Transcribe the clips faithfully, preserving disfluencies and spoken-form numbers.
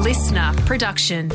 listener production.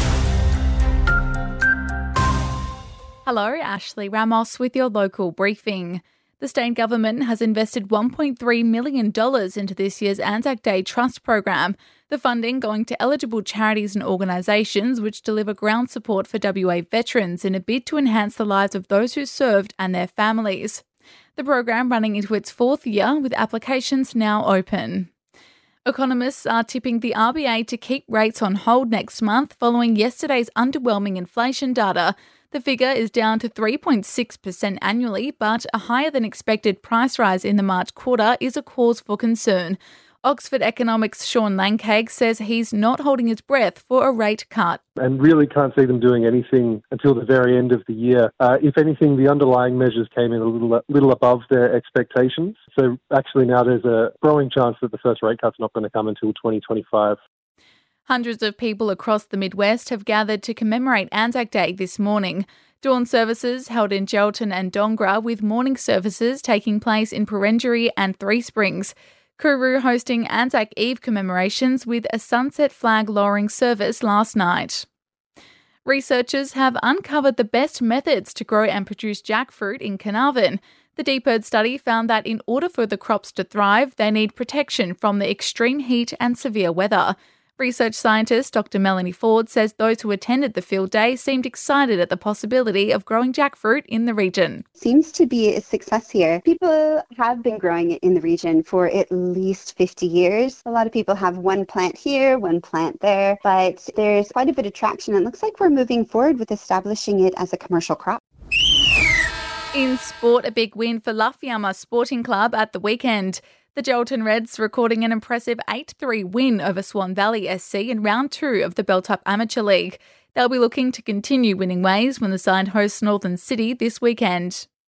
Hello, Ashley Ramos with your local briefing. The state government has invested one point three million dollars into this year's Anzac Day Trust program, the funding going to eligible charities and organisations which deliver ground support for W A veterans in a bid to enhance the lives of those who served and their families. The program running into its fourth year with applications now open. Economists are tipping the R B A to keep rates on hold next month following yesterday's underwhelming inflation data. The figure is down to three point six percent annually, but a higher than expected price rise in the March quarter is a cause for concern. Oxford Economics' Sean Lancag says he's not holding his breath for a rate cut. And really can't see them doing anything until the very end of the year. Uh, if anything, the underlying measures came in a little little above their expectations. So actually now there's a growing chance that the first rate cut's not going to come until twenty twenty-five. Hundreds of people across the Midwest have gathered to commemorate Anzac Day this morning. Dawn services held in Geraldton and Dongra, with morning services taking place in Perenjori and Three Springs. Kooroo hosting Anzac Eve commemorations with a sunset flag lowering service last night. Researchers have uncovered the best methods to grow and produce jackfruit in Carnarvon. The DPIRD study found that in order for the crops to thrive, they need protection from the extreme heat and severe weather. Research scientist Doctor Melanie Ford says those who attended the field day seemed excited at the possibility of growing jackfruit in the region. Seems to be a success here. People have been growing it in the region for at least fifty years. A lot of people have one plant here, one plant there, but there's quite a bit of traction. It looks like we're moving forward with establishing it as a commercial crop. In sport, a big win for Lafayama Sporting Club at the weekend. The Geraldton Reds recording an impressive eight three win over Swan Valley S C in round two of the Beltup Amateur League. They'll be looking to continue winning ways when the side hosts Northern City this weekend.